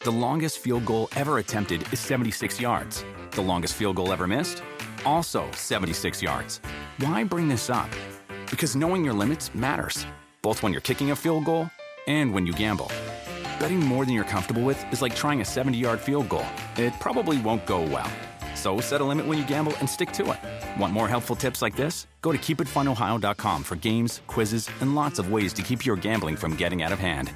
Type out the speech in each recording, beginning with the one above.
The longest field goal ever attempted is 76 yards. The longest field goal ever missed? Also 76 yards. Why bring this up? Because knowing your limits matters, both when you're kicking a field goal and when you gamble. Betting more than you're comfortable with is like trying a 70-yard field goal. It probably won't go well. So set a limit when you gamble and stick to it. Want more helpful tips like this? Go to keepitfunohio.com for games, quizzes, and lots of ways to keep your gambling from getting out of hand.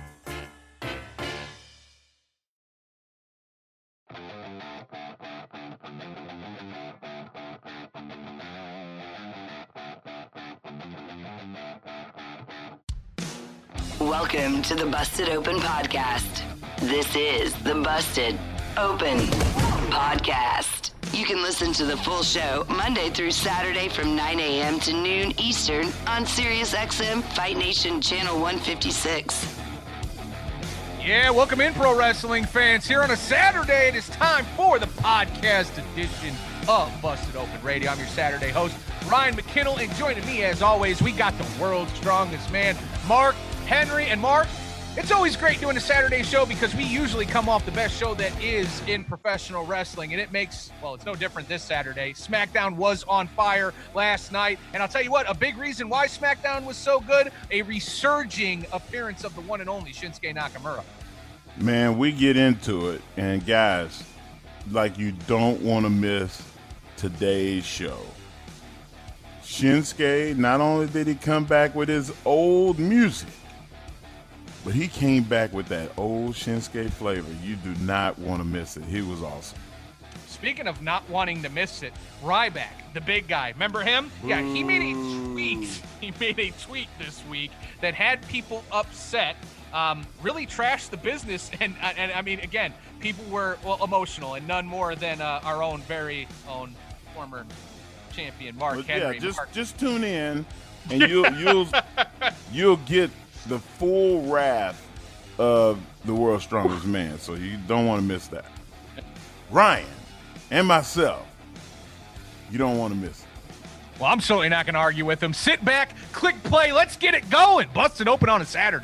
Welcome to the Busted Open Podcast. This is the Busted Open Podcast. You can listen to the full show Monday through Saturday from 9 a.m. to noon Eastern on SiriusXM Fight Nation Channel 156. Yeah, welcome in, pro wrestling fans. Here on a Saturday, it is time for the podcast edition of Busted Open Radio. I'm your Saturday host, Ryan McKinnell, and joining me, as always, we got the world's strongest man, Mark Henry. And Mark, it's always great doing a Saturday show because we usually come off the best show that is in professional wrestling, and it makes, well, it's no different this Saturday. SmackDown was on fire last night, and I'll tell you what, a big reason why SmackDown was so good, a resurging appearance of the one and only Shinsuke Nakamura. Man, we get into it, and guys, like, you don't want to miss today's show. Shinsuke, not only did he come back with his old music, but he came back with that old Shinsuke flavor. You do not want to miss it. He was awesome. Speaking of not wanting to miss it, Ryback, the big guy, remember him? Yeah, he made a tweet. He made a tweet this week that had people upset, really trashed the business. And I mean, again, people were emotional, and none more than our own very own former champion, Mark Henry. Yeah, just tune in, and you'll get the full wrath of the world's strongest man, so you don't want to miss that. Ryan and myself, you don't want to miss it. Well, I'm certainly not going to argue with him. Sit back, click play, let's get it going. Busted Open on a Saturday.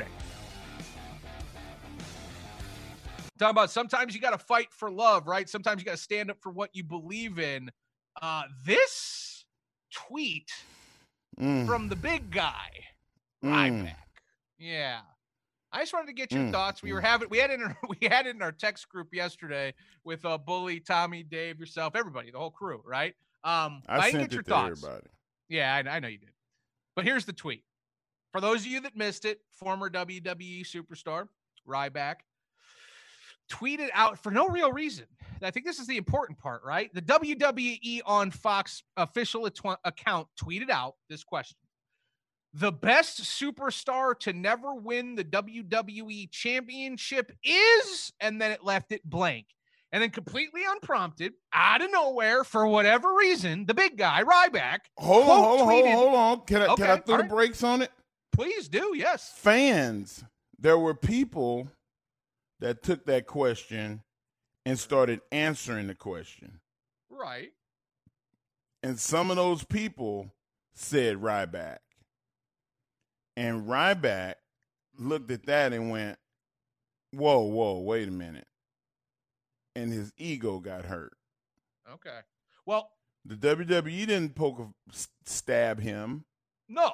Talking about sometimes you got to fight for love, right? Sometimes you got to stand up for what you believe in. This tweet from the big guy, Ryback. Yeah, I just wanted to get your thoughts. We had it in our text group yesterday with Bully, Tommy, Dave, yourself, everybody, the whole crew, right? I didn't sent get your it to thoughts. everybody. Yeah, I know you did. But here's the tweet. For those of you that missed it, former WWE superstar Ryback tweeted out for no real reason. I think this is the important part, right? The WWE on Fox official account tweeted out this question. The best superstar to never win the WWE championship is, and then it left it blank. And then completely unprompted, out of nowhere, for whatever reason, the big guy, Ryback, Hold on. Can I throw the brakes on it? Please do, yes. Fans, there were people that took that question and started answering the question. Right. And some of those people said Ryback. And Ryback looked at that and went, whoa, wait a minute. And his ego got hurt. Okay. Well, the WWE didn't stab him. No.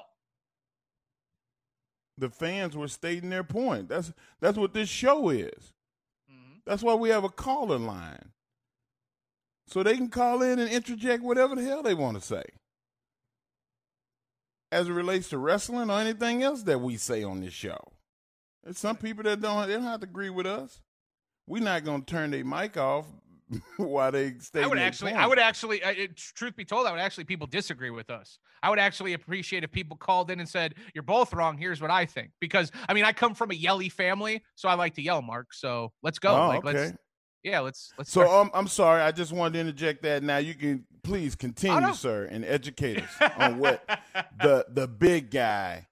The fans were stating their point. That's what this show is. Mm-hmm. That's why we have a caller line. So they can call in and interject whatever the hell they want to say. As it relates to wrestling or anything else that we say on this show. There's some people that they don't have to agree with us. We're not going to turn their mic off while they stay. I would actually, truth be told, people disagree with us. I would actually appreciate if people called in and said, you're both wrong. Here's what I think. Because, I mean, I come from a yelly family, so I like to yell, Mark. So let's go. Oh, okay. Let's. So I'm sorry. I just wanted to interject that. Now you can please continue, sir, and educate us on what the big guy,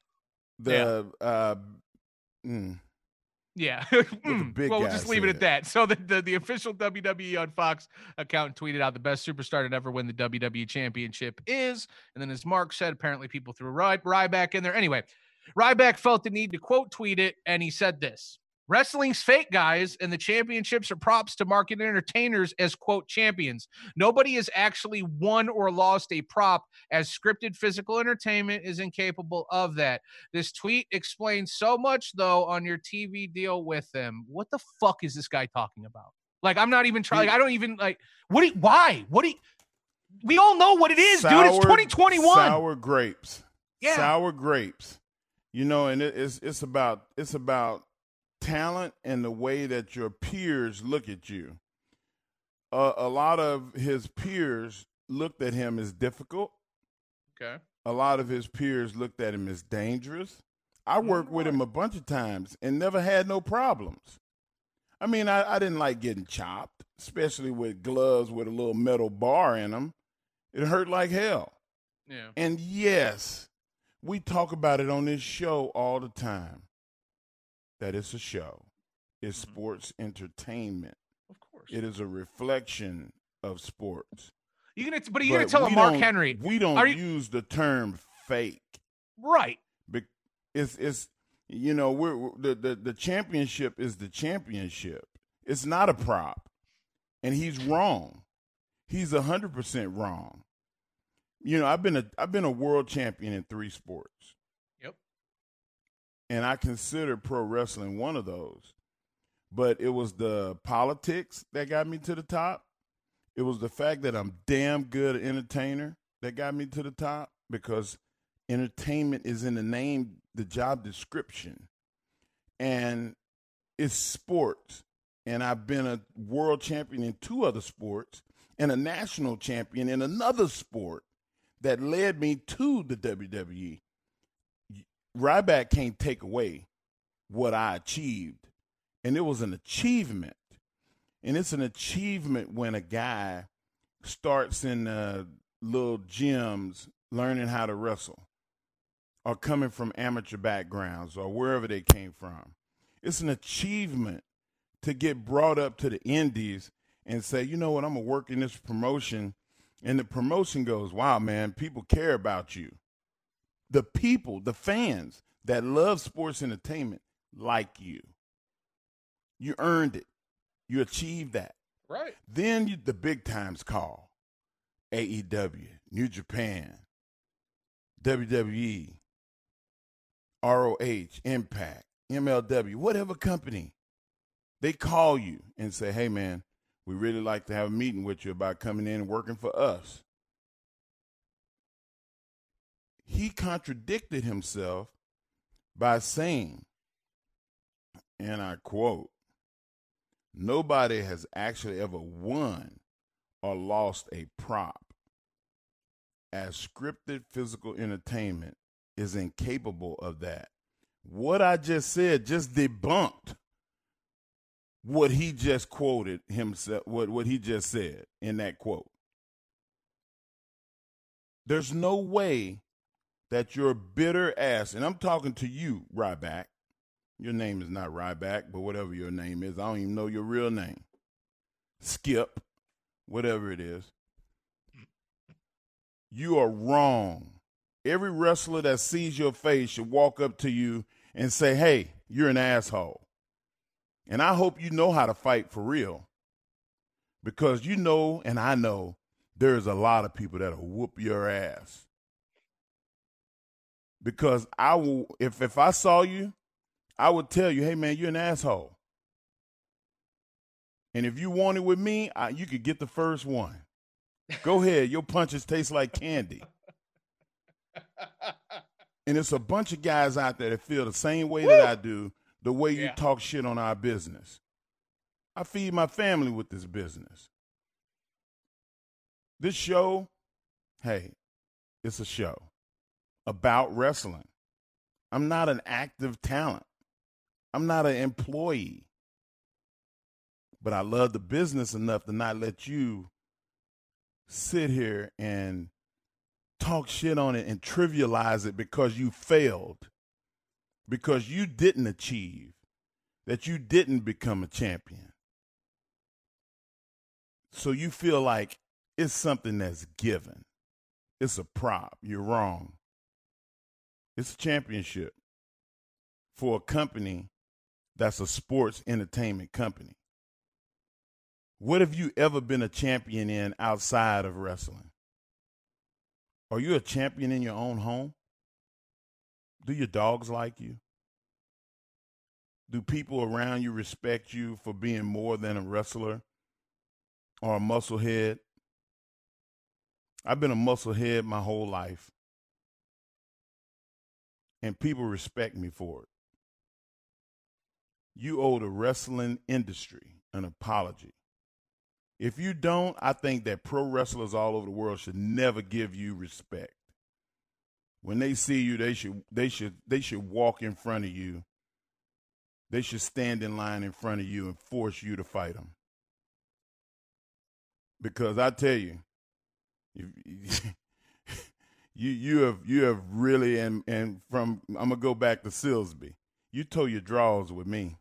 Yeah. Big well, we'll just leave it at that. So the official WWE on Fox account tweeted out the best superstar to never win the WWE championship is, and then as Mark said, apparently people threw Ryback in there. Anyway, Ryback felt the need to quote tweet it, and he said this. Wrestling's fake, guys, and the championships are props to market entertainers as, quote, champions. Nobody has actually won or lost a prop, as scripted physical entertainment is incapable of that. This tweet explains so much, though, on your TV deal with them. What the fuck is this guy talking about? Like, I'm not even trying. Like, I don't even, like, why? We all know what it is, dude. It's 2021. Sour grapes. Yeah. Sour grapes. You know, and it's about talent and the way that your peers look at you. A lot of his peers looked at him as difficult. Okay. A lot of his peers looked at him as dangerous. I worked with him a bunch of times and never had no problems. I mean, I didn't like getting chopped, especially with gloves with a little metal bar in them. It hurt like hell. Yeah. And yes, we talk about it on this show all the time. That it's a show. It's sports entertainment. Of course. It is a reflection of sports. You're gonna tell him Mark Henry. We don't use the term fake. Right. It's you know, we're the championship is the championship. It's not a prop. And he's wrong. He's 100% wrong. You know, I've been a world champion in 3 sports. And I consider pro wrestling one of those. But it was the politics that got me to the top. It was the fact that I'm damn good entertainer that got me to the top, because entertainment is in the name, the job description. And it's sports. And I've been a world champion in 2 other sports and a national champion in another sport that led me to the WWE. Ryback can't take away what I achieved. And it was an achievement. And it's an achievement when a guy starts in little gyms learning how to wrestle, or coming from amateur backgrounds, or wherever they came from. It's an achievement to get brought up to the indies and say, you know what, I'm going to work in this promotion. And the promotion goes, wow, man, people care about you. The people, the fans that love sports entertainment like you. You earned it. You achieved that. Right. Then the big times call. AEW, New Japan, WWE, ROH, Impact, MLW, whatever company. They call you and say, hey, man, we really like to have a meeting with you about coming in and working for us. He contradicted himself by saying, and I quote, nobody has actually ever won or lost a prop, as scripted physical entertainment is incapable of that. What I just said just debunked what he just quoted himself, what he just said in that quote. There's no way that your bitter ass, and I'm talking to you, Ryback. Your name is not Ryback, but whatever your name is, I don't even know your real name. Skip, whatever it is. You are wrong. Every wrestler that sees your face should walk up to you and say, hey, you're an asshole. And I hope you know how to fight for real. Because you know, and I know, there's a lot of people that'll whoop your ass. Because I will, if I saw you, I would tell you, hey, man, you're an asshole. And if you want it with me, you could get the first one. Go ahead. Your punches taste like candy. And it's a bunch of guys out there that feel the same way that I do, the way you talk shit on our business. I feed my family with this business. This show, hey, it's a show about wrestling. I'm not an active talent. I'm not an employee. But I love the business enough to not let you sit here and talk shit on it and trivialize it because you failed, because you didn't achieve, that you didn't become a champion. So you feel like it's something that's given. It's a prop. You're wrong. It's a championship for a company that's a sports entertainment company. What have you ever been a champion in outside of wrestling? Are you a champion in your own home? Do your dogs like you? Do people around you respect you for being more than a wrestler or a musclehead? I've been a musclehead my whole life, and people respect me for it. You owe the wrestling industry an apology. If you don't, I think that pro wrestlers all over the world should never give you respect. When they see you, they should walk in front of you. They should stand in line in front of you and force you to fight them. Because I tell you, you have really, and from, I'm gonna go back to Silsby. You tore your draws with me.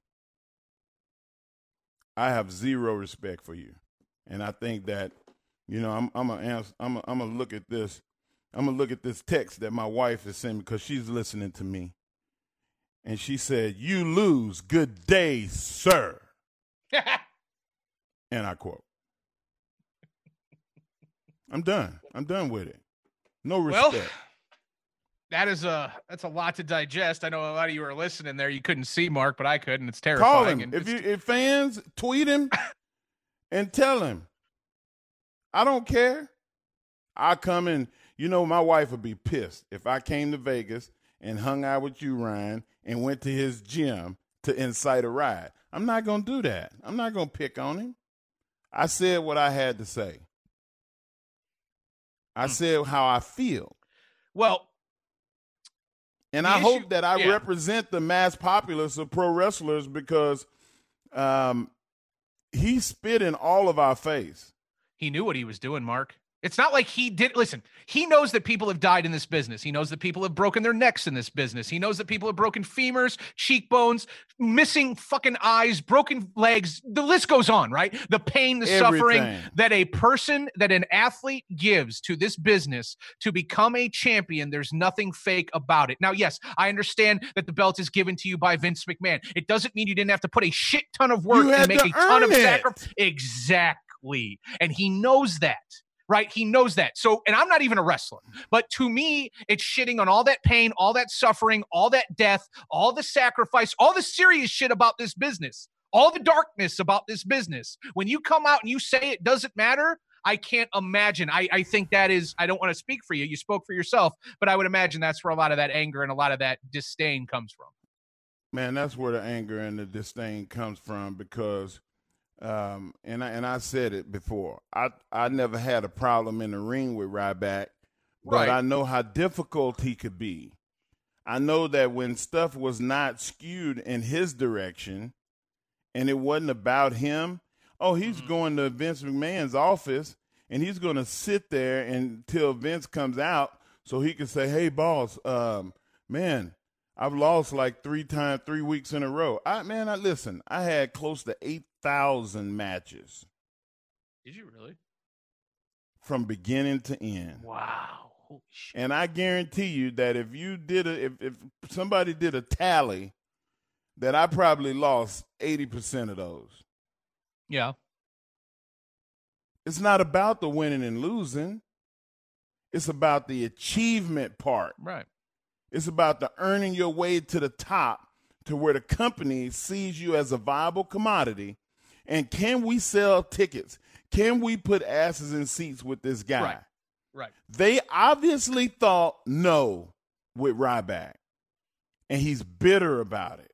I have zero respect for you. And I think that, I'm gonna look at this. I'm gonna look at this text that my wife has sent me because she's listening to me, and she said, "You lose. Good day, sir." And I quote. I'm done. I'm done with it. No respect. Well, that's a lot to digest. I know a lot of you are listening there. You couldn't see Mark, but I could, and it's terrifying. Call him. And If fans, tweet him and tell him. I don't care. I come in. My wife would be pissed if I came to Vegas and hung out with you, Ryan, and went to his gym to incite a riot. I'm not going to do that. I'm not going to pick on him. I said what I had to say. I said how I feel. Well, and I hope that I represent the mass populace of pro wrestlers because he spit in all of our face. He knew what he was doing, Mark. It's not like he did. Listen, he knows that people have died in this business. He knows that people have broken their necks in this business. He knows that people have broken femurs, cheekbones, missing fucking eyes, broken legs. The list goes on, right? The pain, the suffering that that an athlete gives to this business to become a champion. There's nothing fake about it. Now, yes, I understand that the belt is given to you by Vince McMahon. It doesn't mean you didn't have to put a shit ton of work and make a ton of sacrifice. Exactly. And he knows that. Right? He knows that. So, and I'm not even a wrestler, but to me, it's shitting on all that pain, all that suffering, all that death, all the sacrifice, all the serious shit about this business, all the darkness about this business. When you come out and you say it doesn't matter, I can't imagine. I think that is, I don't want to speak for you. You spoke for yourself, but I would imagine that's where a lot of that anger and a lot of that disdain comes from. Man, that's where the anger and the disdain comes from because and I said it before. I never had a problem in the ring with Ryback, but right. I know how difficult he could be. I know that when stuff was not skewed in his direction and it wasn't about him, he's going to Vince McMahon's office and he's going to sit there until Vince comes out so he can say, "Hey, boss, man, I've lost like 3 weeks in a row." Listen, I had close to 8,000 matches. Did you really? From beginning to end. Wow. Holy shit. And I guarantee you that if somebody did a tally, that I probably lost 80% of those. Yeah. It's not about the winning and losing. It's about the achievement part. Right. It's about the earning your way to the top to where the company sees you as a viable commodity. And can we sell tickets? Can we put asses in seats with this guy? Right. They obviously thought no with Ryback. And he's bitter about it.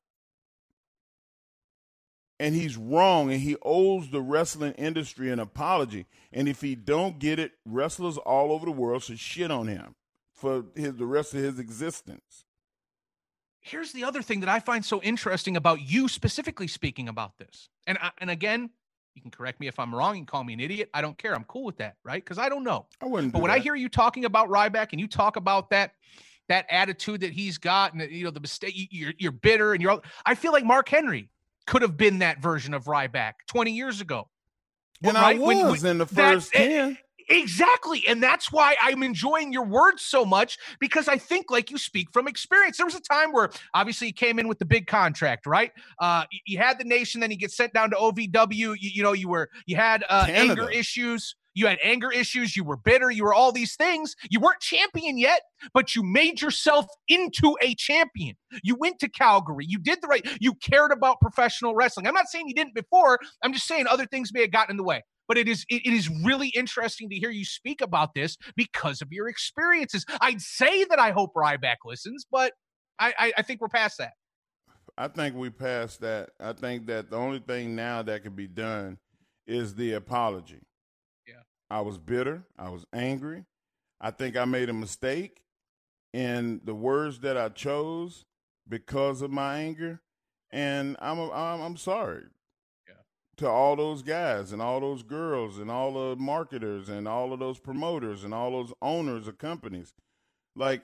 And he's wrong, and he owes the wrestling industry an apology. And if he don't get it, wrestlers all over the world should shit on him for the rest of his existence. Here's the other thing that I find so interesting about you specifically speaking about this. And again, you can correct me if I'm wrong. You can call me an idiot. I don't care. I'm cool with that, right? Because I don't know. I wouldn't. But when I hear you talking about Ryback and you talk about that attitude that he's got and the mistake, you're bitter and I feel like Mark Henry could have been that version of Ryback 20 years ago. And right? I was in the first 10. Exactly. And that's why I'm enjoying your words so much, because I think like you speak from experience. There was a time where obviously he came in with the big contract, right? You had the nation, then you get sent down to OVW. You had anger issues. You had anger issues. You were bitter. You were all these things. You weren't champion yet, but you made yourself into a champion. You went to Calgary. You did the right. You cared about professional wrestling. I'm not saying you didn't before. I'm just saying other things may have gotten in the way. But it is really interesting to hear you speak about this because of your experiences. I'd say that I hope Ryback listens, but I think we're past that. I think we passed that. I think that the only thing now that can be done is the apology. Yeah. I was bitter. I was angry. I think I made a mistake in the words that I chose because of my anger, and I'm sorry. To all those guys and all those girls and all the marketers and all of those promoters and all those owners of companies. Like,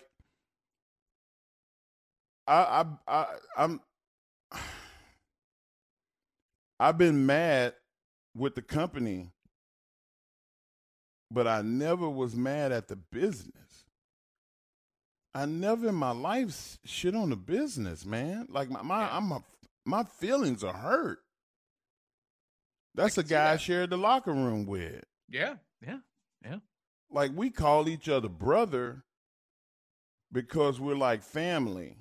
I've been mad with the company, but I never was mad at the business. I never in my life shit on the business, man. Like my feelings are hurt. That's a guy I shared the locker room with. Yeah. Like, we call each other brother because we're like family.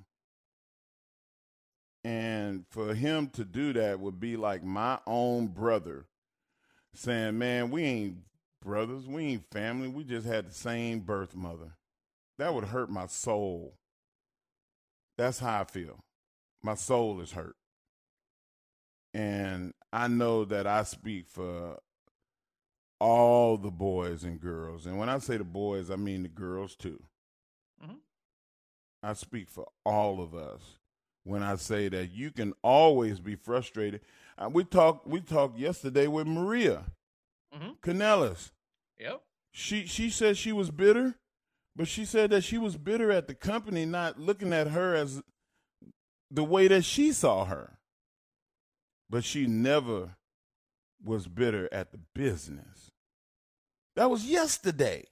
And for him to do that would be like my own brother saying, man, we ain't brothers, we ain't family, we just had the same birth mother. That would hurt my soul. That's how I feel. My soul is hurt. And I know that I speak for all the boys and girls. And when I say the boys, I mean the girls too. Mm-hmm. I speak for all of us when I say that you can always be frustrated. We talked yesterday with Maria Kanellis. Yep. She said she was bitter, but she said that she was bitter at the company not looking at her as the way that she saw her. But she never was bitter at the business. That was yesterday.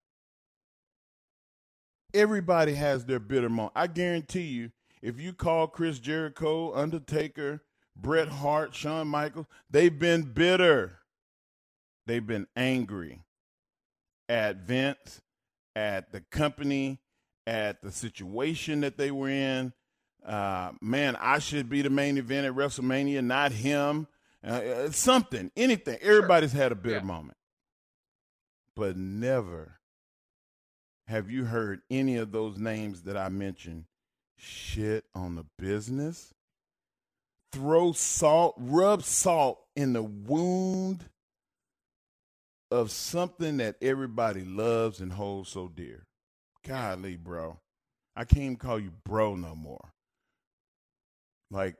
Everybody has their bitter moment. I guarantee you, if you call Chris Jericho, Undertaker, Bret Hart, Shawn Michaels, they've been bitter. They've been angry at Vince, at the company, at the situation that they were in. Man, I should be the main event at WrestleMania, not him. Something, anything. Everybody's had a bitter moment. But never have you heard any of those names that I mentioned shit on the business. Rub salt in the wound of something that everybody loves and holds so dear. Golly, bro. I can't even call you bro no more. Like,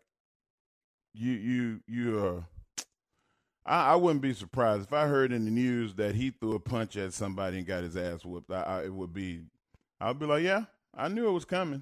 I wouldn't be surprised if I heard in the news that he threw a punch at somebody and got his ass whooped. I'd be like, yeah, I knew it was coming.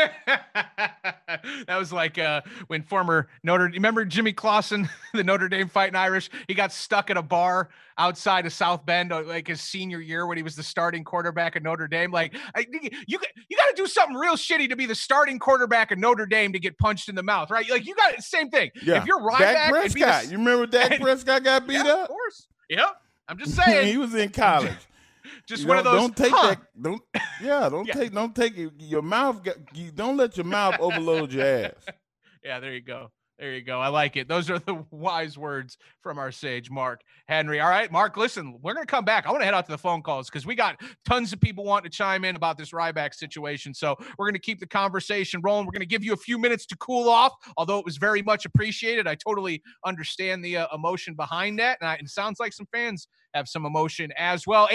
That was like when former remember Jimmy Clausen, the Notre Dame Fighting Irish? He got stuck at a bar outside of South Bend, like his senior year when he was the starting quarterback at Notre Dame. Like, you got to do something real shitty to be the starting quarterback at Notre Dame to get punched in the mouth, right? Like, you got same thing. Yeah. If you're Ryback, Dak Prescott, you remember Dak Prescott got beat up? Of course. Yep. I'm just saying. He was in college. Just one of those. Don't take that. Don't take your mouth. Don't let your mouth overload your ass. Yeah, there you go. There you go. I like it. Those are the wise words from our sage, Mark Henry. All right, Mark, listen, we're going to come back. I want to head out to the phone calls because we got tons of people wanting to chime in about this Ryback situation. So we're going to keep the conversation rolling. We're going to give you a few minutes to cool off, although it was very much appreciated. I totally understand the emotion behind that. And it sounds like some fans have some emotion as well.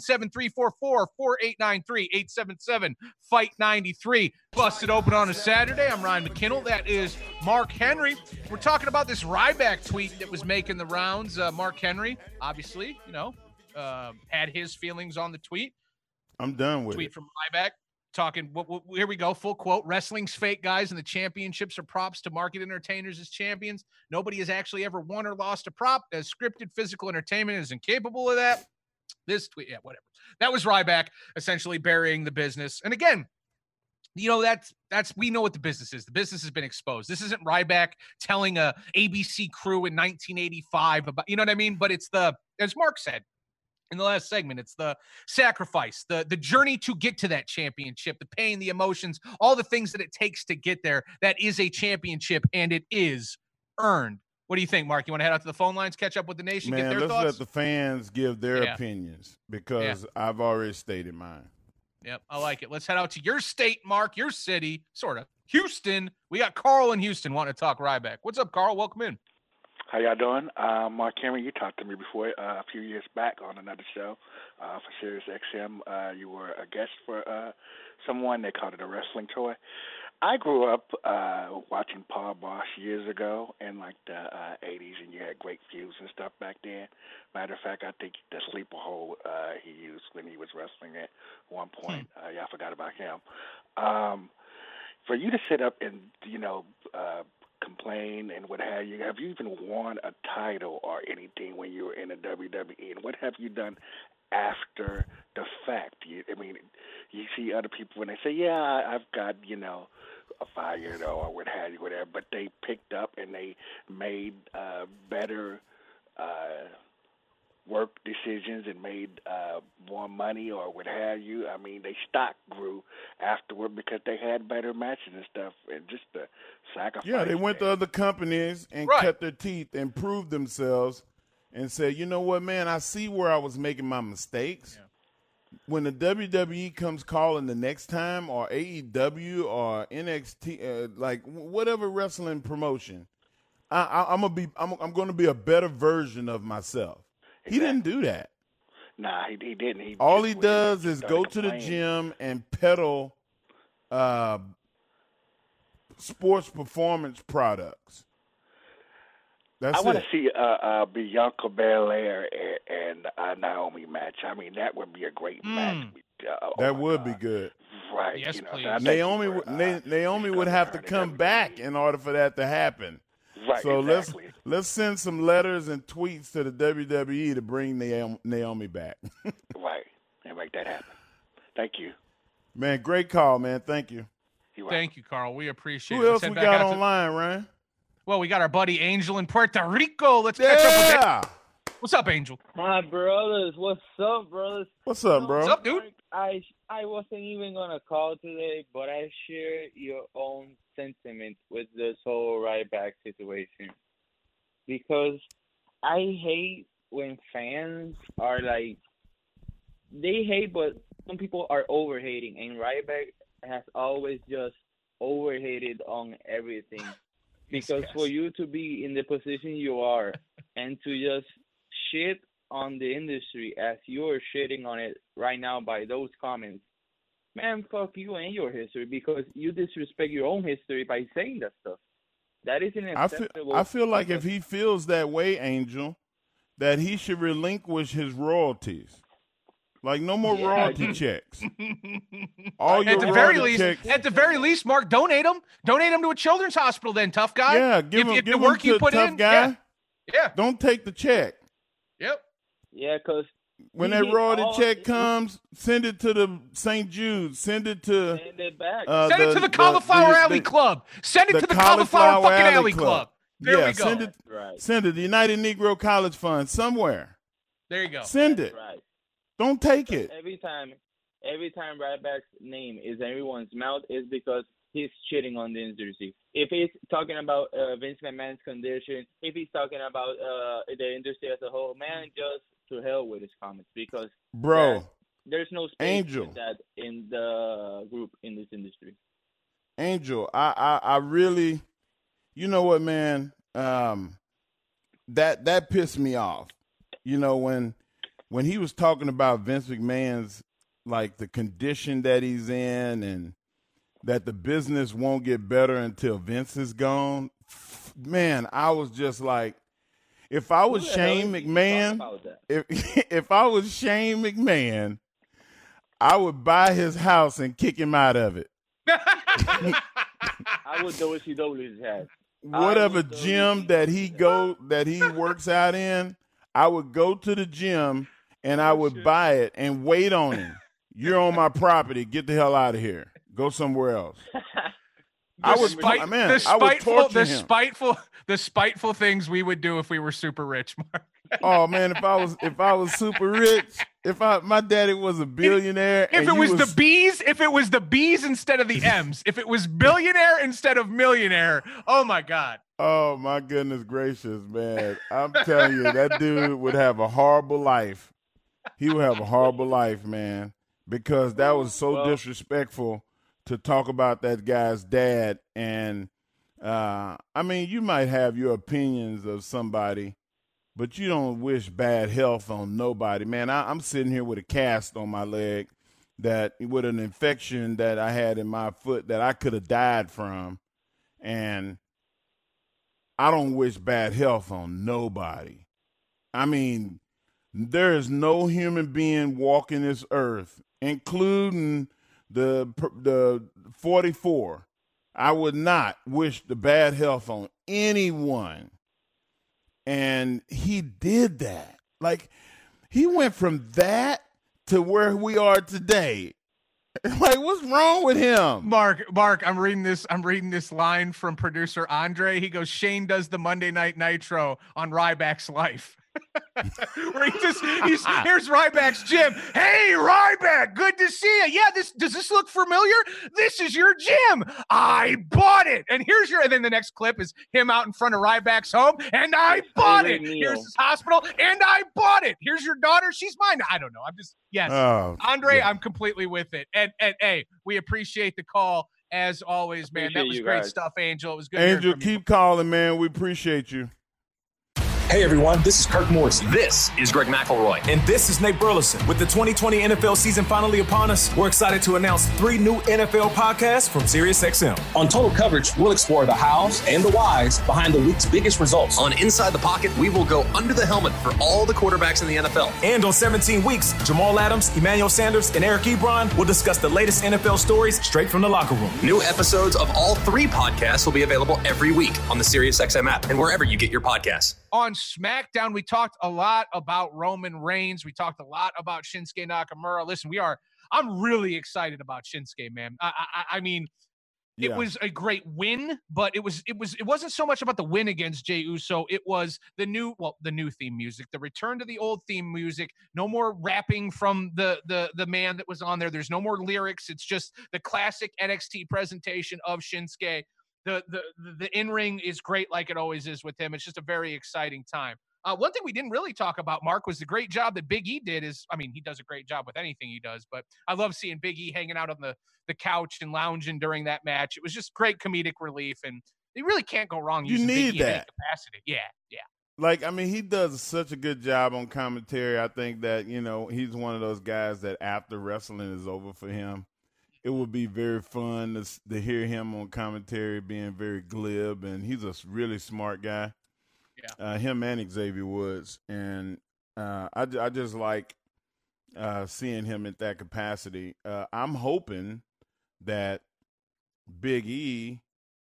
877-344-4893, 877-FIGHT93. Busted Open on a Saturday. I'm Ryan McKinnell. That is Mark Henry. We're talking about this Ryback tweet that was making the rounds. Mark Henry, obviously, had his feelings on the tweet. I'm done with tweet it. From Ryback. Talking, here we go, full quote, "Wrestling's fake, guys, and the championships are props to market entertainers as champions. Nobody has actually ever won or lost a prop, as scripted physical entertainment is incapable of that. This tweet, yeah, whatever. That was Ryback essentially burying the business. And again, that's we know what the business is. The business has been exposed. This isn't Ryback telling a ABC crew in 1985 about, you know what I mean? But it's as Mark said in the last segment, it's the sacrifice, the journey to get to that championship, the pain, the emotions, all the things that it takes to get there. That is a championship, and it is earned. What do you think, Mark? You want to head out to the phone lines, catch up with the nation, get their thoughts? Man, let's let the fans give their opinions because I've already stated mine. Yep, I like it. Let's head out to your state, Mark, your city, sort of. Houston. We got Carl in Houston wanting to talk Ryback. What's up, Carl? Welcome in. How y'all doing? Mark Henry, you talked to me before a few years back on another show for Sirius XM. You were a guest for someone. They called it a wrestling toy. I grew up watching Paul Bosch years ago in like the 80s, and you had great feuds and stuff back then. Matter of fact, I think the sleeper hold he used when he was wrestling at one point, y'all forgot about him. For you to sit up and, complain and what have you even won a title or anything when you were in the WWE? And what have you done after the fact? You see other people when they say, yeah, I've got, a 5-year or what have you, whatever, but they picked up and they made better work decisions and made more money or what have you. I mean, their stock grew afterward because they had better matches and stuff, and just the sacrifice. Yeah, they went to other companies and cut their teeth and proved themselves and said, you know what, man, I see where I was making my mistakes. Yeah. When the WWE comes calling the next time, or AEW or NXT, like whatever wrestling promotion, I'm going to be a better version of myself. Exactly. He didn't do that. Nah, he didn't. All he does is go to the gym and peddle sports performance products. I want to see Bianca Belair and Naomi match. I mean, that would be a great match. That would be good. Right. Yes, please. So Naomi would have to come back in order for that to happen. Right. So exactly. let's send some letters and tweets to the WWE to bring Naomi back. Right. And make that happen. Thank you. Man, great call, man. Thank you. Thank you, Carl. We appreciate it. Who else we got online, Ryan? Well, we got our buddy Angel in Puerto Rico. Let's catch up with him. What's up, Angel? My brothers. What's up, brothers? What's up, bro? What's up, dude? I wasn't even going to call today, but I share your own sentiment with this whole Ryback situation. Because I hate when fans are like, they hate, but some people are over-hating. And Ryback has always just over-hated on everything. Because for you to be in the position you are and to just shit on the industry as you're shitting on it right now by those comments, man, fuck you and your history, because you disrespect your own history by saying that stuff. That isn't acceptable. I feel like if he feels that way, Angel, that he should relinquish his royalties. Like, no more royalty checks. All your at the very least, Mark, donate them. Donate them to a children's hospital then, tough guy. Yeah, give them the work you put in. Guy. Yeah. Don't take the check. Yep. Yeah, because when that royalty check comes, send it to the St. Jude. Send it back. Send it to the Cauliflower Alley Club. Send it to the Cauliflower fucking Alley Club. There we go. Send it to the United Negro College Fund somewhere. There you go. Send it. Right. Don't take it. Every time Ryback's name is in everyone's mouth is because he's shitting on the industry. If he's talking about Vince McMahon's condition, if he's talking about the industry as a whole, man, just to hell with his comments, because there's no space for that in the group in this industry. Angel, I really, you know what, man, that pissed me off. You know, when he was talking about Vince McMahon's, like, the condition that he's in and that the business won't get better until Vince is gone, man, I was just like, if I was Shane McMahon, if I was Shane McMahon, I would buy his house and kick him out of it. I would WCW his head. Whatever gym that he works out in, I would go to the gym and I would buy it and wait on him. You're on my property. Get the hell out of here. Go somewhere else. I would torture him. The spiteful things we would do if we were super rich, Mark. Oh man, if I was super rich, my daddy was a billionaire. If it was the B's instead of the M's, if it was billionaire instead of millionaire, oh my God. Oh my goodness gracious, man. I'm telling you, that dude would have a horrible life. He would have a horrible life, man, because that was so disrespectful to talk about that guy's dad. And I mean, you might have your opinions of somebody, but you don't wish bad health on nobody, man. I'm sitting here with a cast on my leg with an infection that I had in my foot that I could have died from. And I don't wish bad health on nobody. I mean, there is no human being walking this earth, including the 44. I would not wish the bad health on anyone. And he did that. Like, he went from that to where we are today. Like, what's wrong with him? Mark, I'm reading this line from producer Andre. He goes, Shane does the Monday Night Nitro on Ryback's life. Where here's Ryback's gym. Hey, Ryback, good to see you. Yeah, does this look familiar? This is your gym. I bought it. And and then the next clip is him out in front of Ryback's home, and I bought it. Here's his hospital, and I bought it. Here's your daughter. She's mine. I don't know. Yes. Andre, yeah. I'm completely with it. And hey, we appreciate the call as always, man. That was great stuff, Angel. It was good. Angel, keep calling, man. We appreciate you. Hey everyone, this is Kirk Morrissey. This is Greg McElroy. And this is Nate Burleson. With the 2020 NFL season finally upon us, we're excited to announce 3 new NFL podcasts from SiriusXM. On Total Coverage, we'll explore the hows and the whys behind the week's biggest results. On Inside the Pocket, we will go under the helmet for all the quarterbacks in the NFL. And on 17 Weeks, Jamal Adams, Emmanuel Sanders, and Eric Ebron will discuss the latest NFL stories straight from the locker room. New episodes of all 3 podcasts will be available every week on the SiriusXM app and wherever you get your podcasts. On SmackDown, we talked a lot about Roman Reigns. We talked a lot about Shinsuke Nakamura. Listen, I'm really excited about Shinsuke, man. I mean, it was a great win, but it wasn't so much about the win against Jey Uso. It was the new theme music, the return to the old theme music. No more rapping from the man that was on there. There's no more lyrics. It's just the classic NXT presentation of Shinsuke. The in-ring is great like it always is with him. It's just a very exciting time. One thing we didn't really talk about, Mark, was the great job that Big E did. He does a great job with anything he does, but I love seeing Big E hanging out on the couch and lounging during that match. It was just great comedic relief, and you really can't go wrong using Big E in any capacity. Yeah. Like, he does such a good job on commentary. I think that, he's one of those guys that after wrestling is over for him, it would be very fun to hear him on commentary being very glib, and he's a really smart guy. Yeah. Him and Xavier Woods, and I just like seeing him at that capacity. I'm hoping that Big E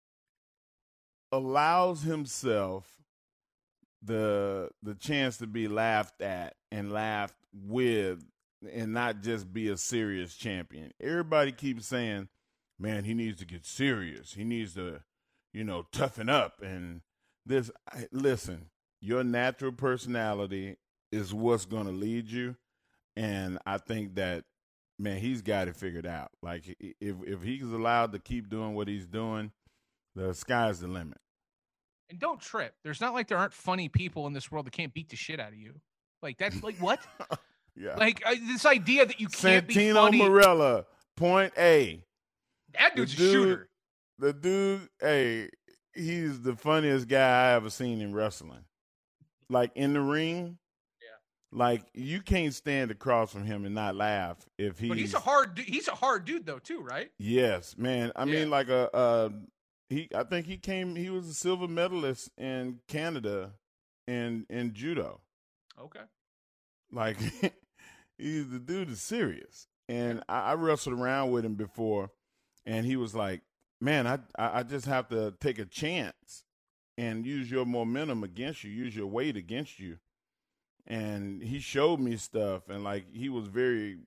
allows himself the chance to be laughed at and laughed with, and not just be a serious champion. Everybody keeps saying, man, he needs to get serious. He needs to, toughen up. And listen, your natural personality is what's going to lead you. And I think that, man, he's got it figured out. Like, if he's allowed to keep doing what he's doing, the sky's the limit. And don't trip. There's not like there aren't funny people in this world that can't beat the shit out of you. Like, that's like, what? Yeah. Like, this idea that you can't be funny. Santino Marella, point A. That dude's a shooter. The dude, hey, he's the funniest guy I ever seen in wrestling. Like, in the ring, like, you can't stand across from him and not laugh if he's. But he's a hard dude though, too, right? Yes, man. I mean, like I think he was a silver medalist in Canada in judo. Okay. Like, the dude is serious. And I wrestled around with him before, and he was like, man, I just have to take a chance and use your momentum against you, use your weight against you. and he showed me stuff, and like he was very,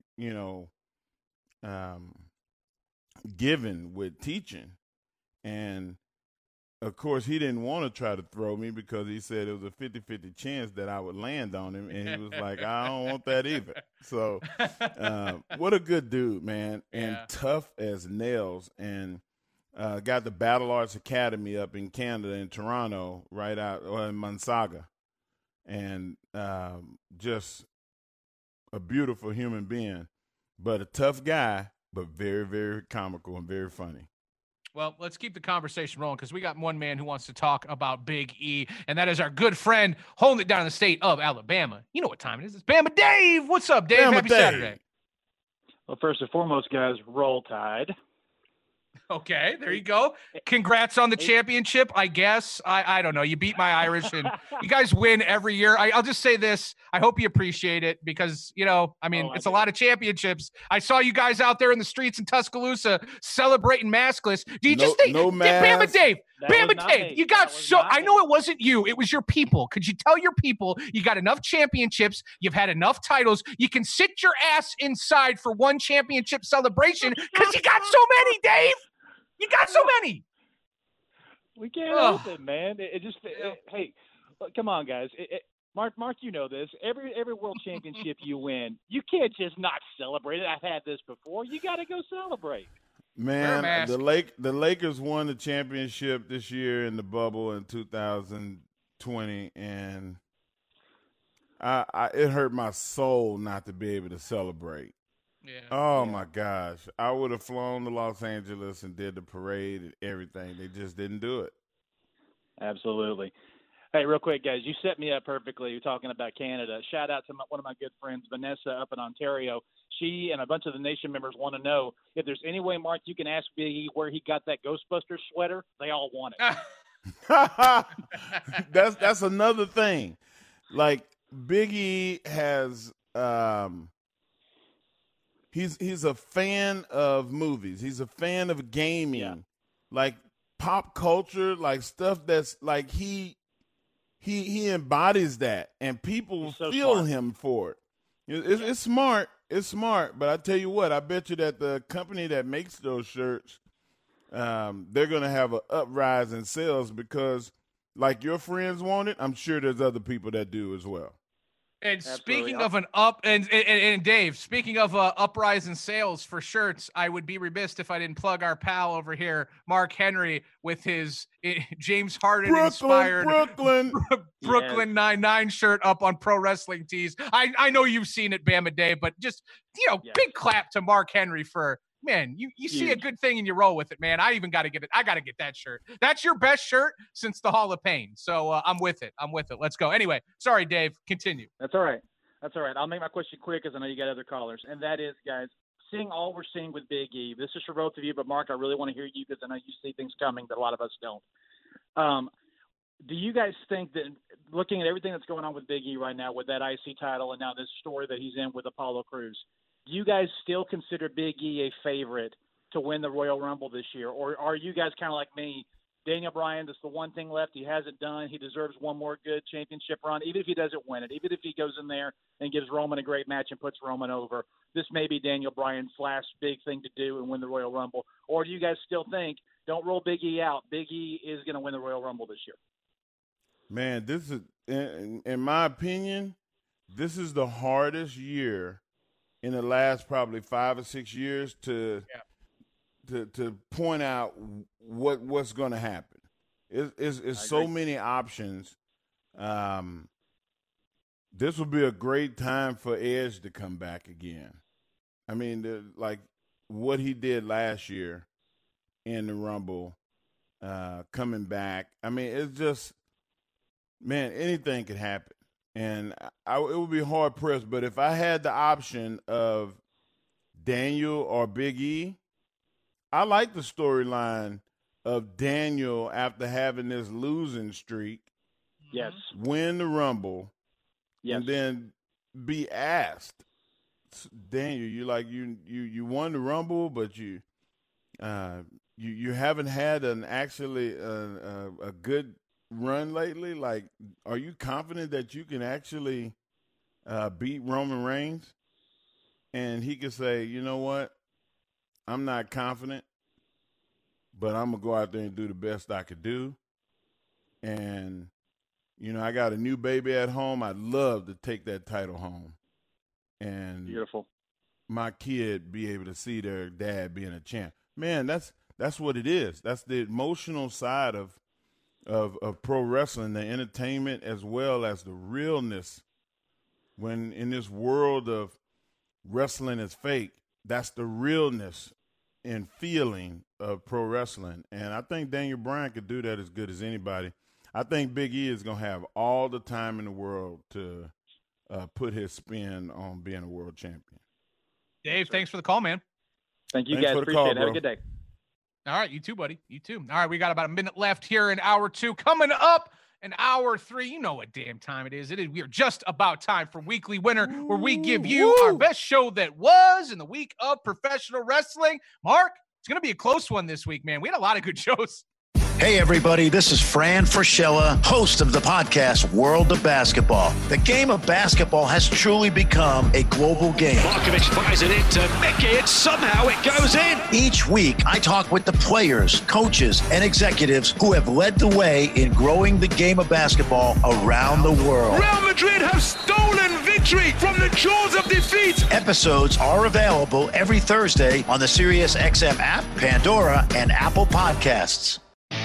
given with teaching, and of course he didn't want to try to throw me because he said it was a 50-50 chance that I would land on him, and he was like, I don't want that either. So what a good dude, man, and tough as nails, and got the Battle Arts Academy up in Canada, in Toronto, right out in Mississauga, and just a beautiful human being, but a tough guy, but very, very comical and very funny. Well, let's keep the conversation rolling because we got one man who wants to talk about Big E, and that is our good friend holding it down in the state of Alabama. You know what time it is. It's Bama Dave. What's up, Dave? Bama Happy Dave. Saturday. Well, first and foremost, guys, roll Tide. Okay, there you go. Congrats on the championship, I guess. I don't know. You beat my Irish, and you guys win every year. I'll just say this. I hope you appreciate it because, it's a lot of championships. I saw you guys out there in the streets in Tuscaloosa celebrating maskless. Do you just think, Bama Dave, you got so – I know it wasn't you. It was your people. Could you tell your people you got enough championships, you've had enough titles, you can sit your ass inside for one championship celebration because you got so many, Dave. You got so many. We can't help it, man. Hey, come on, guys. Mark, you know this. Every world championship you win, you can't just not celebrate it. I've had this before. You got to go celebrate. Man, the Lakers won the championship this year in the bubble in 2020, and it hurt my soul not to be able to celebrate. Yeah. Oh, my gosh. I would have flown to Los Angeles and did the parade and everything. They just didn't do it. Absolutely. Hey, real quick, guys, you set me up perfectly. You're talking about Canada. Shout out to one of my good friends, Vanessa, up in Ontario. She and a bunch of the nation members want to know if there's any way, Mark, you can ask Big E where he got that Ghostbusters sweater. They all want it. That's another thing. Like, Big E has he's a fan of movies. He's a fan of gaming, like pop culture, like stuff that's like he embodies that, and people feel him for it. It's smart. It's smart. But I tell you what, I bet you that the company that makes those shirts, they're going to have an uprise in sales because, like your friends want it, I'm sure there's other people that do as well. And speaking of an up and Dave, speaking of uprise in sales for shirts, I would be remiss if I didn't plug our pal over here, Mark Henry, with his James Harden inspired Brooklyn Nine-Nine shirt up on Pro Wrestling Tees. I know you've seen it, Bama Dave, but just big clap to Mark Henry for. Man, you see a good thing and you roll with it, man. I even got to get it. I got to get that shirt. That's your best shirt since the Hall of Pain. So I'm with it. Let's go. Anyway, sorry, Dave. Continue. That's all right. I'll make my question quick because I know you got other callers. And that is, guys, seeing all we're seeing with Big E, this is for both of you, but Mark, I really want to hear you because I know you see things coming that a lot of us don't. Do you guys think that looking at everything that's going on with Big E right now with that IC title and now this story that he's in with Apollo Crews, do you guys still consider Big E a favorite to win the Royal Rumble this year? Or are you guys kind of like me, Daniel Bryan, that's the one thing left he hasn't done. He deserves one more good championship run, even if he doesn't win it, even if he goes in there and gives Roman a great match and puts Roman over. This may be Daniel Bryan's last big thing to do and win the Royal Rumble. Or do you guys still think, don't roll Big E out, Big E is going to win the Royal Rumble this year? Man, this is, in my opinion, this is the hardest year in the last probably 5 or 6 years to point out what's going to happen. It's so many options. This would be a great time for Edge to come back again. I mean, like what he did last year in the Rumble, coming back. I mean, it's just, man, anything could happen. And it would be hard pressed, but if I had the option of Daniel or Big E, I like the storyline of Daniel after having this losing streak. Yes. Win the Rumble. Yes. And then be asked, Daniel, you won the Rumble, but you haven't had a good run lately. Like, are you confident that you can actually beat Roman Reigns, and he could say, you know what, I'm not confident, but I'm going to go out there and do the best I could do. And, you know, I got a new baby at home. I'd love to take that title home. And beautiful. My kid be able to see their dad being a champ. Man, that's what it is. That's the emotional side of pro wrestling, the entertainment as well as the realness. When in this world of wrestling is fake, that's the realness and feeling of pro wrestling. And I think Daniel Bryan could do that as good as anybody. I think Big E is going to have all the time in the world to put his spin on being a world champion. Dave, thanks for the call, man. Thank you, Thanks guys. for the Appreciate call, it. Have a bro. good day. All right, you too, buddy. You too. All right, we got about a minute left here in hour 2. Coming up in hour 3, you know what damn time it is. We are just about time for Weekly Winner, where we give you our best show that was in the week of professional wrestling. Mark, it's going to be a close one this week, man. We had a lot of good shows. Hey, everybody, this is Fran Fraschilla, host of the podcast World of Basketball. The game of basketball has truly become a global game. Markovic fires it into Mickey, and somehow it goes in. Each week, I talk with the players, coaches, and executives who have led the way in growing the game of basketball around the world. Real Madrid have stolen victory from the jaws of defeat. Episodes are available every Thursday on the SiriusXM app, Pandora, and Apple Podcasts.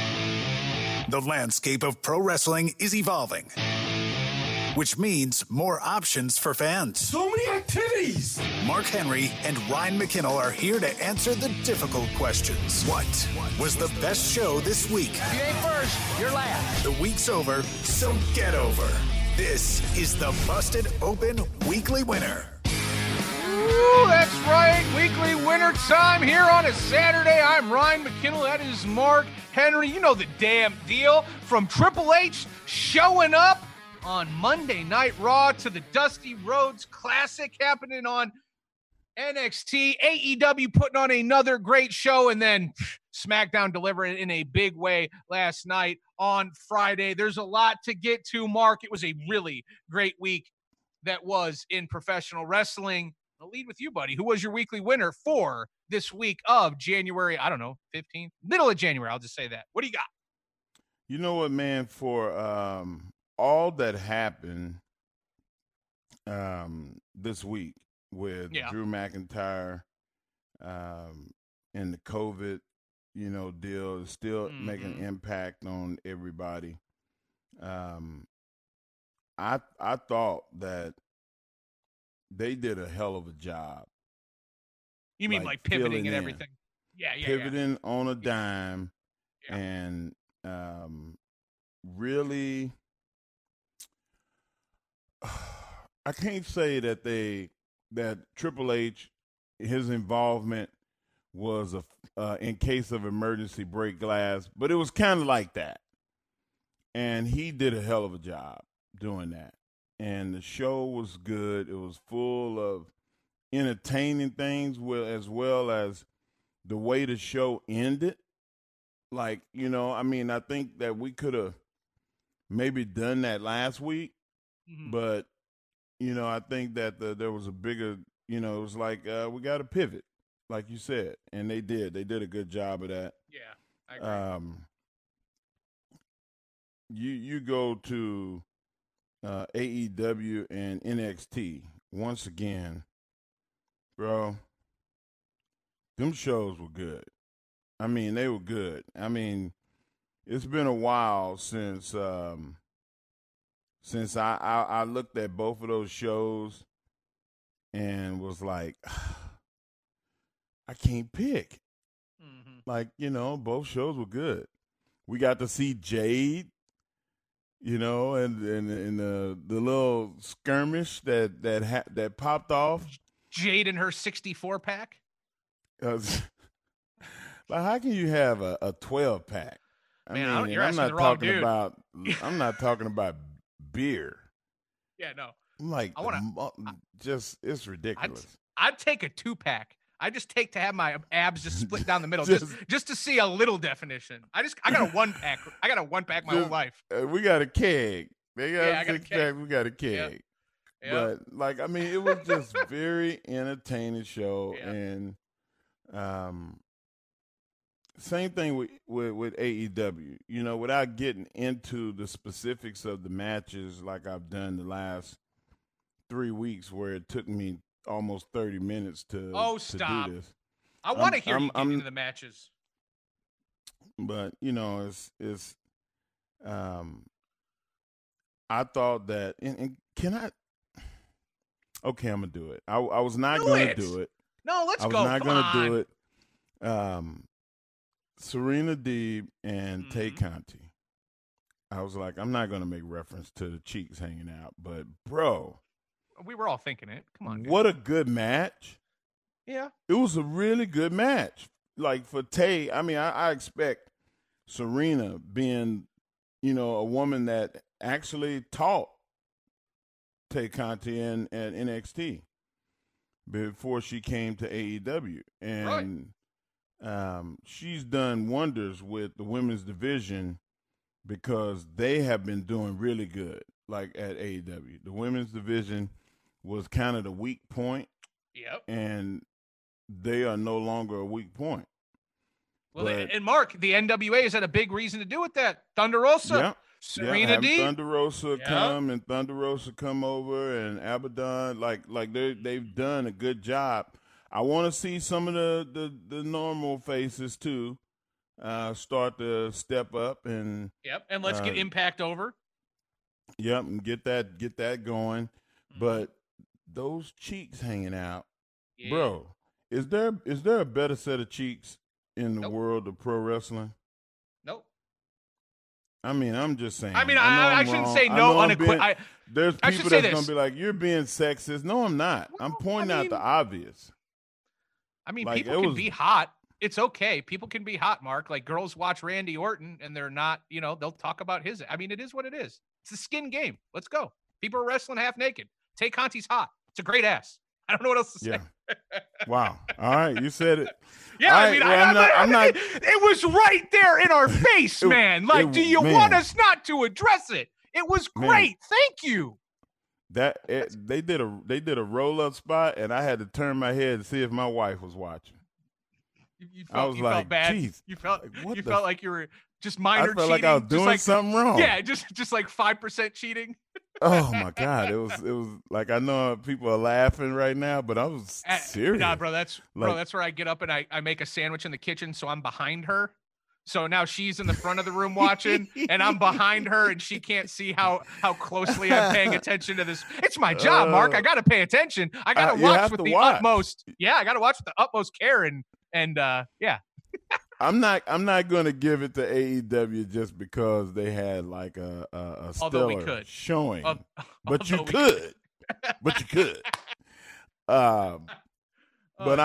The landscape of pro wrestling is evolving, which means more options for fans. So many activities. Mark Henry and Ryan McKinnell are here to answer the difficult questions. What was the best show this week? If you ain't first, you're last. The week's over, so get over. This is the Busted Open Weekly Winner. Ooh, that's right. Weekly Winner time here on a Saturday. I'm Ryan McKinnell. That is Mark Henry. You know the damn deal. From Triple H showing up on Monday Night Raw to the Dusty Rhodes Classic happening on NXT, AEW putting on another great show, and then SmackDown delivering in a big way last night on Friday. There's a lot to get to, Mark. It was a really great week that was in professional wrestling. I'll lead with you, buddy. Who was your weekly winner for this week of January, 15th? Middle of January, I'll just say that. What do you got? You know what, man? For all that happened this week with Drew McIntyre and the COVID, deal is still making an impact on everybody. I thought that they did a hell of a job. You mean like pivoting and everything? Yeah. Pivoting on a dime and really, I can't say that Triple H, his involvement was in case of emergency break glass, but it was kind of like that. And he did a hell of a job doing that. And the show was good. It was full of entertaining things, as well as the way the show ended. Like, I think that we could have maybe done that last week, but, I think that there was a bigger, it was like we got to pivot, like you said, and they did. They did a good job of that. Yeah, I agree. You go to AEW and NXT once again, bro. Them shows were good. They were good. It's been a while since I looked at both of those shows and was like, I can't pick. Like, both shows were good. We got to see Jade, and the little skirmish that popped off. Jade and her 64-pack? Like, how can you have a 12-pack? You're asking the wrong dude. I'm not talking about beer. Yeah, no. I'm like, it's ridiculous. I'd take a 2-pack. I just take to have my abs just split down the middle, just to see a little definition. I got a 1-pack. I got a 1-pack my whole life. We got a keg. They got a 6-pack. We got a keg. But like, I mean, it was just very entertaining show, and same thing with AEW. You know, without getting into the specifics of the matches, like I've done the last 3 weeks, where it took me almost 30 minutes to do this. I want to hear you get into the matches. But you know, it's I thought that, and can I? Okay, I'm gonna do it. I was not gonna do it. No, let's go. I was not gonna do it. Serena Deeb and Tay Conti. I was like, I'm not gonna make reference to the cheeks hanging out, but bro, we were all thinking it. Come on, what a good match! Yeah, it was a really good match. Like for Tay, I mean, I expect Serena, being, you know, a woman that actually taught Tay Conti in at NXT before she came to AEW, and she's done wonders with the women's division because they have been doing really good. Like at AEW, the women's division was kind of the weak point. Yep, and they are no longer a weak point. Well, and Mark, the NWA has had a big reason to do with that. Thunder Rosa, Serena Deeb. Thunder Rosa come, and Thunder Rosa come over, and Abaddon, like they've done a good job. I want to see some of the normal faces too start to step up, and and let's get Impact over. And get that going. But those cheeks hanging out, bro. Is there a better set of cheeks in the world of pro wrestling? Nope. I mean, I'm just saying. I mean, I shouldn't say no unequivocally. There's people that's going to be like, you're being sexist. No, I'm not. I'm pointing out the obvious. I mean, like, people can be hot. It's okay. People can be hot, Mark. Like, girls watch Randy Orton, and they're not, you know, they'll talk about his. I mean, it is what it is. It's a skin game. Let's go. People are wrestling half naked. Tay Conti's hot. It's a great ass. I don't know what else to say. Yeah. Wow. All right. You said it. Yeah. All I mean, right, I'm not. It was right there in our face, man. Like, do you want us not to address it? It was great. Thank you. They did a roll up spot, and I had to turn my head to see if my wife was watching. You felt bad. Geez, you felt like you were just minor cheating. I felt like I was doing something wrong. Yeah, just like 5% cheating. Oh my God! It was like, I know people are laughing right now, but I was serious. Nah, bro, that's where I get up and I make a sandwich in the kitchen, so I'm behind her. So now she's in the front of the room watching, and I'm behind her, and she can't see how closely I'm paying attention to this. It's my job, Mark. I got to pay attention. I got to watch with the utmost. Yeah, I got to watch with the utmost care, and yeah. I'm not going to give it to AEW just because they had like a stellar showing, but you could. But you could. But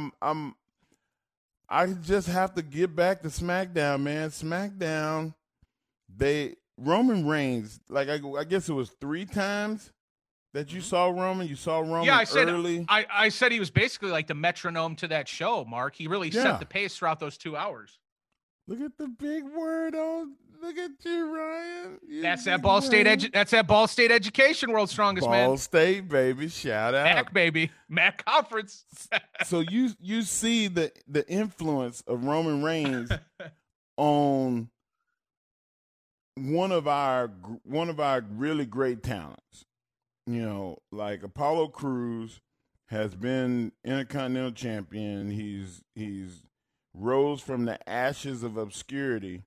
I just have to get back to SmackDown, man. SmackDown, Roman Reigns, like I guess it was 3 times that you saw Roman. You saw Roman early. I said he was basically like the metronome to that show, Mark. He really set the pace throughout those 2 hours. Look at the big word on. Look at you, Ryan. That's that Ball State That's that Ball State education, world's strongest man. Ball State, baby. Shout out. MAC, baby. MAC conference. So you see the influence of Roman Reigns on one of our really great talents. You know, like Apollo Crews has been Intercontinental Champion. He's rose from the ashes of obscurity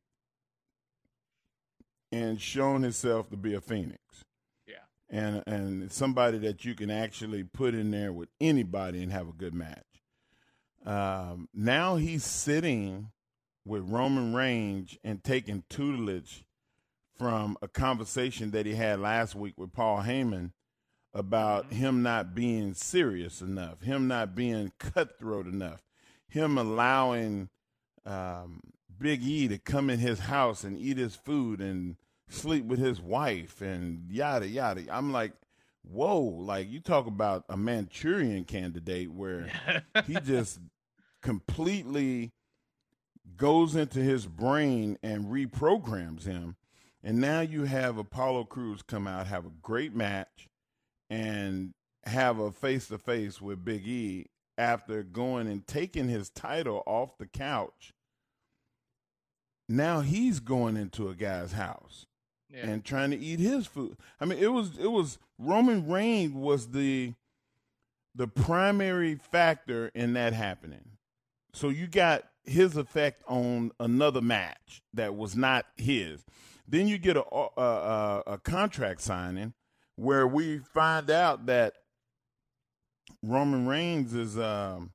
and shown himself to be a phoenix. Yeah. And somebody that you can actually put in there with anybody and have a good match. Now he's sitting with Roman Reigns and taking tutelage from a conversation that he had last week with Paul Heyman about him not being serious enough, him not being cutthroat enough, him allowing Big E to come in his house and eat his food and sleep with his wife and yada, yada. I'm like, whoa, like you talk about a Manchurian candidate where he just completely goes into his brain and reprograms him. And now you have Apollo Crews come out, have a great match, and have a face-to-face with Big E after going and taking his title off the couch. Now he's going into a guy's house and trying to eat his food. I mean, it was Roman Reigns was the primary factor in that happening. So you got his effect on another match that was not his. Then you get a contract signing where we find out that Roman Reigns is not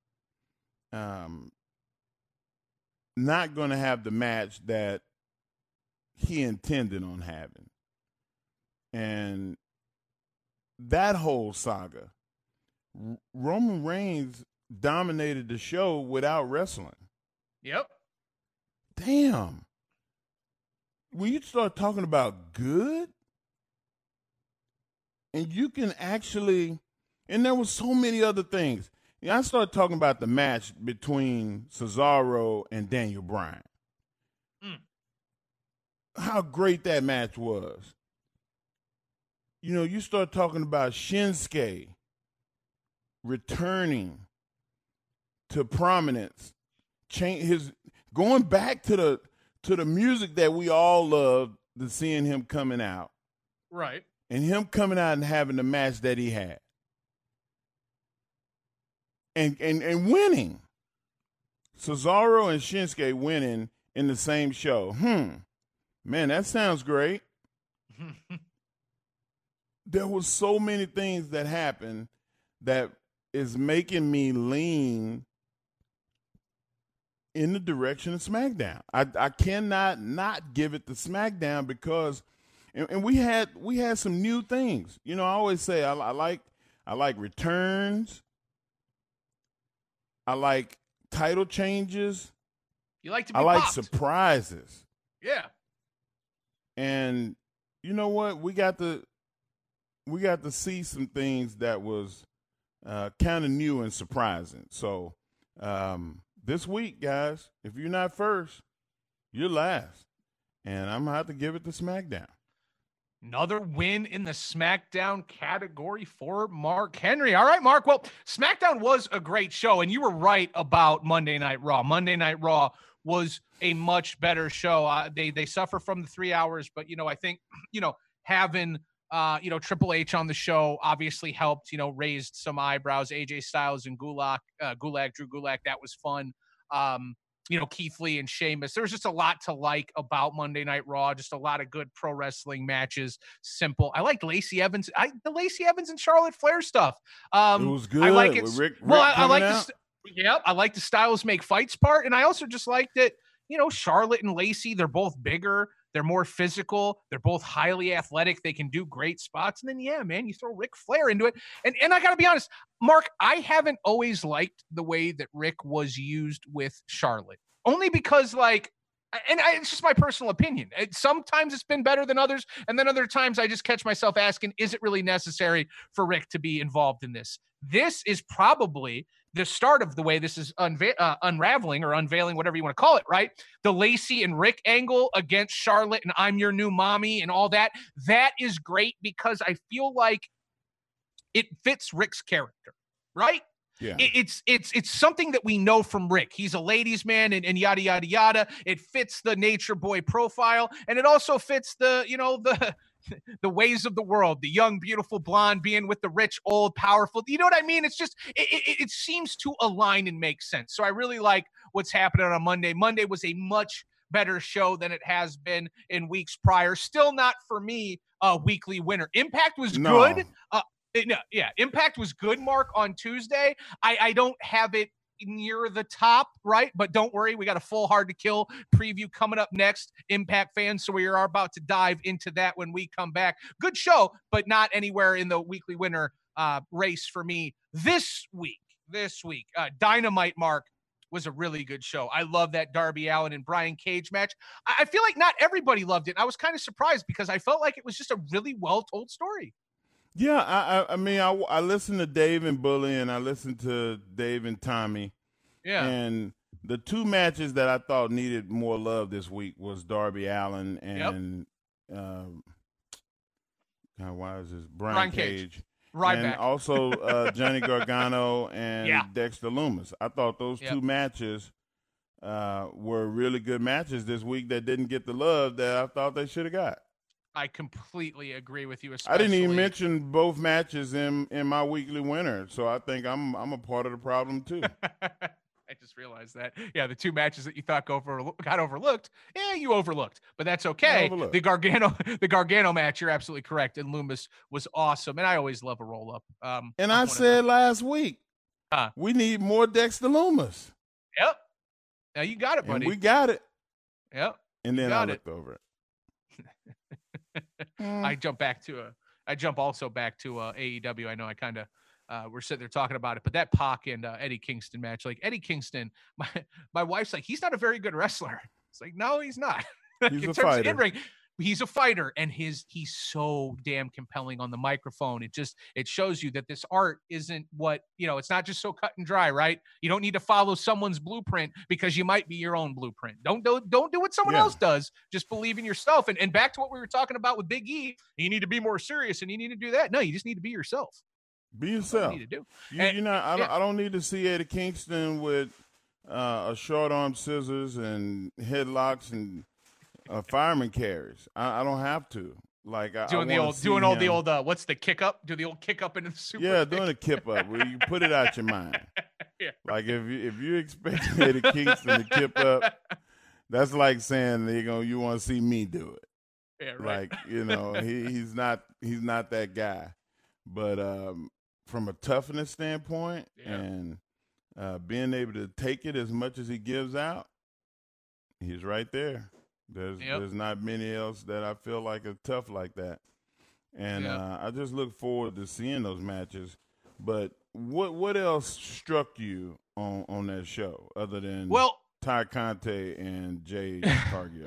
going to have the match that he intended on having. And that whole saga, Roman Reigns dominated the show without wrestling. Yep. Damn. When you start talking about good, and you can actually, and there was so many other things. I started talking about the match between Cesaro and Daniel Bryan. How great that match was. You know, you start talking about Shinsuke returning to prominence, going back to the music that we all loved, to seeing him coming out. Right. And him coming out and having the match that he had. And winning. Cesaro and Shinsuke winning in the same show. Man, that sounds great. There was so many things that happened that is making me lean in the direction of SmackDown. I cannot not give it to SmackDown because, and we had some new things. You know, I always say I like returns. I like title changes. You like to be I like popped. surprises. Yeah. And you know what? We got to see some things that was kind of new and surprising. So this week, guys, if you're not first, you're last. And I'm going to have to give it to SmackDown. Another win in the SmackDown category for Mark Henry. All right, Mark. Well, SmackDown was a great show, and you were right about Monday Night Raw. Monday Night Raw was a much better show. They suffer from the 3 hours, but, you know, I think, you know, having, Triple H on the show obviously helped, raised some eyebrows. AJ Styles and Drew Gulak, that was fun. Keith Lee and Sheamus. There was just a lot to like about Monday Night Raw. Just a lot of good pro wrestling matches. Simple. I liked Lacey Evans. The Lacey Evans and Charlotte Flair stuff. It was good. I like it. Rick I like this. Yep. I like the Styles make fights part. And I also just like that, Charlotte and Lacey, they're both bigger. They're more physical. They're both highly athletic. They can do great spots. And then, you throw Ric Flair into it. And I got to be honest, Mark, I haven't always liked the way that Rick was used with Charlotte. Only because, it's just my personal opinion. Sometimes it's been better than others. And then other times I just catch myself asking, is it really necessary for Rick to be involved in this? This is probably the start of the way this is unraveling or unveiling, whatever you want to call it, right? The Lacey and Rick angle against Charlotte and I'm your new mommy and all that. That is great because I feel like it fits Rick's character, right? Yeah. It's something that we know from Rick. He's a ladies' man and yada, yada, yada. It fits the nature boy profile. And it also fits the ways of the world, the young, beautiful blonde being with the rich, old, powerful. You know what I mean? It's just, it seems to align and make sense. So I really like what's happening on Monday. Monday was a much better show than it has been in weeks prior. Still not for me a weekly winner. Impact was good. Impact was good, Mark, on Tuesday. I don't have it near the top, right? But don't worry, we got a full Hard to Kill preview coming up next, Impact fans, so we are about to dive into that when we come back. Good show, but not anywhere in the weekly winner race for me this week. Dynamite, Mark, was a really good show. I love that Darby Allin and Brian Cage match. I feel like not everybody loved it. I was kind of surprised because I felt like it was just a really well-told story. Yeah, I listened to Dave and Bully, and I listened to Dave and Tommy. Yeah. And the two matches that I thought needed more love this week was Darby Allin and why is this Brian Cage. And also Johnny Gargano and Dexter Lumis. I thought those two matches were really good matches this week that didn't get the love that I thought they should have got. I completely agree with you. Especially. I didn't even mention both matches in my weekly winner, so I think I'm a part of the problem too. I just realized that. Yeah, the two matches that you thought got overlooked, you overlooked, but that's okay. The Gargano match, you're absolutely correct, and Lumis was awesome, and I always love a roll up. And I said last week, we need more Dexter Lumis. Yep. Now you got it, buddy. And we got it. Yep. And then I looked over it. I jump also back to AEW. I know I kind of we're sitting there talking about it, but that Pac and Eddie Kingston match, like Eddie Kingston, my wife's like, he's not a very good wrestler. It's like, no, he's not. He's a fighter. In-ring, he's a fighter, and he's so damn compelling on the microphone. It shows you that this art isn't what, it's not just so cut and dry, right? You don't need to follow someone's blueprint because you might be your own blueprint. Don't do what someone else does. Just believe in yourself. And back to what we were talking about with Big E, you need to be more serious and you need to do that. No, you just need to be yourself. Be yourself. You need to do. I don't need to see Eddie Kingston with a short arm scissors and headlocks and fireman carries. I don't have to. Like doing the old what's the kick up? Do the old kick up into the super? Yeah, doing a kip up where you put it out your mind. Yeah. Like if you expect Eddie Kingston to kip up, that's like saying you want to see me do it. Yeah, right. Like he's not that guy. But from a toughness standpoint and being able to take it as much as he gives out, he's right there. There's not many else that I feel like are tough like that. And I just look forward to seeing those matches. But what else struck you on that show other than Ty Conte and Jay Cargill?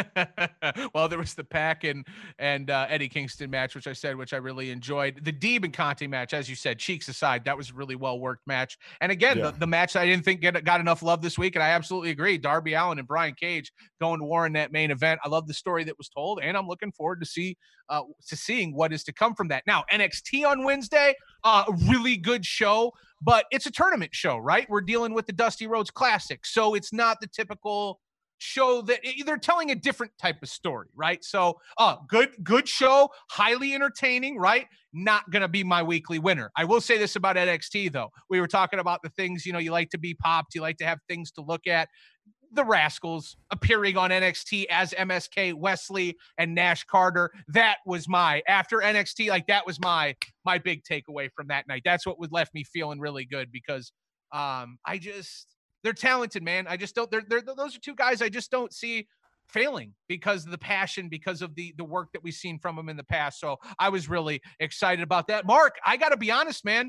Well, there was the Pac and Eddie Kingston match, which I really enjoyed. The Deeb and Conte match, as you said, cheeks aside, that was a really well-worked match. And again, the match I didn't think got enough love this week, and I absolutely agree. Darby Allin and Brian Cage going to war in that main event. I love the story that was told, and I'm looking forward to seeing what is to come from that. Now, NXT on Wednesday, a really good show, but it's a tournament show, right? We're dealing with the Dusty Rhodes Classic, so it's not the typical show that they're telling a different type of story, right? So good show, highly entertaining, right? Not gonna be my weekly winner. I will say this about NXT though. We were talking about the things, you like to be popped, you like to have things to look at. The Rascals appearing on NXT as MSK, Wesley, and Nash Carter. That was after NXT, like that was my big takeaway from that night. That's what left me feeling really good because they're talented, man. I just don't. Those are two guys I just don't see failing because of the passion, because of the work that we've seen from them in the past. So I was really excited about that. Mark, I got to be honest, man.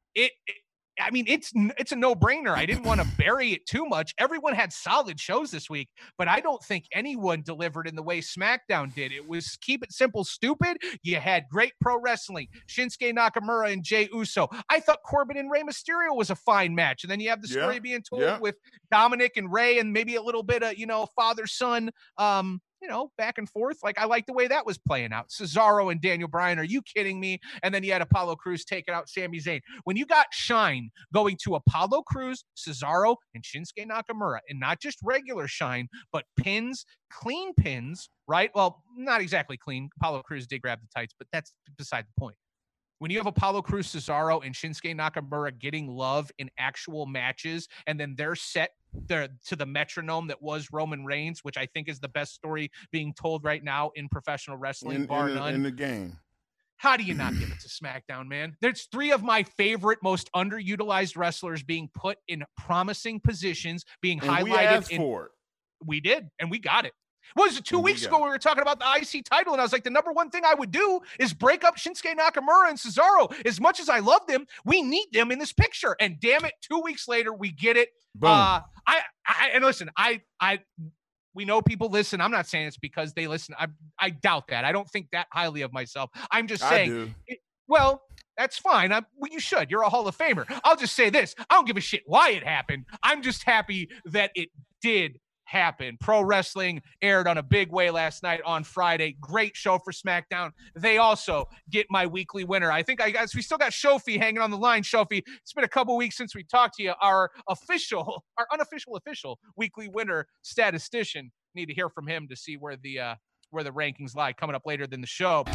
It's a no-brainer. I didn't want to bury it too much. Everyone had solid shows this week, but I don't think anyone delivered in the way SmackDown did. It was keep it simple, stupid. You had great pro wrestling, Shinsuke Nakamura and Jey Uso. I thought Corbin and Rey Mysterio was a fine match. And then you have the story being told with Dominic and Rey and maybe a little bit of, father-son, back and forth. Like, I like the way that was playing out. Cesaro and Daniel Bryan, are you kidding me? And then you had Apollo Crews taking out Sami Zayn. When you got Shine going to Apollo Crews, Cesaro, and Shinsuke Nakamura, and not just regular Shine, but pins, clean pins, right? Well, not exactly clean. Apollo Crews did grab the tights, but that's beside the point. When you have Apollo Crews, Cesaro, and Shinsuke Nakamura getting love in actual matches, and then they're set to the metronome that was Roman Reigns, which I think is the best story being told right now in professional wrestling, bar none. In the game. How do you not give it to SmackDown, man? There's three of my favorite, most underutilized wrestlers being put in promising positions, being highlighted. We asked for it. We did, and we got it. What was it, 2 weeks ago we were talking about the IC title, and I was like, the number one thing I would do is break up Shinsuke Nakamura and Cesaro. As much as I love them, we need them in this picture. And damn it, 2 weeks later, we get it. Boom. And listen, we know people listen. I'm not saying it's because they listen. I doubt that. I don't think that highly of myself. I'm just saying, well, that's fine. You should. You're a Hall of Famer. I'll just say this. I don't give a shit why it happened. I'm just happy that it did happen. Pro wrestling aired on a big way last night on Friday. Great show for SmackDown. They also get my weekly winner. I think we still got Shofi hanging on the line. Shofi, it's been a couple weeks since we talked to you. Our unofficial weekly winner statistician. Need to hear from him to see where the rankings lie coming up later in the show.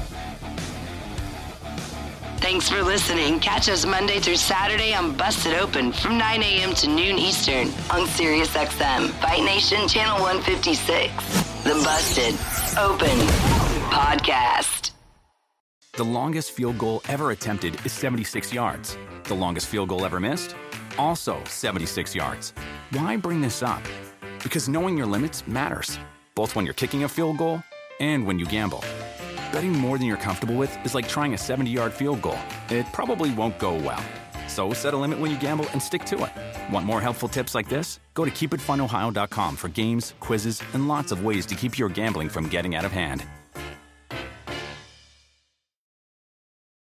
Thanks for listening. Catch us Monday through Saturday on Busted Open from 9 a.m. to noon Eastern on SiriusXM, Fight Nation Channel 156. The Busted Open Podcast. The longest field goal ever attempted is 76 yards. The longest field goal ever missed? Also 76 yards. Why bring this up? Because knowing your limits matters, both when you're kicking a field goal and when you gamble. Betting more than you're comfortable with is like trying a 70-yard field goal. It probably won't go well. So set a limit when you gamble and stick to it. Want more helpful tips like this? Go to keepitfunohio.com for games, quizzes, and lots of ways to keep your gambling from getting out of hand.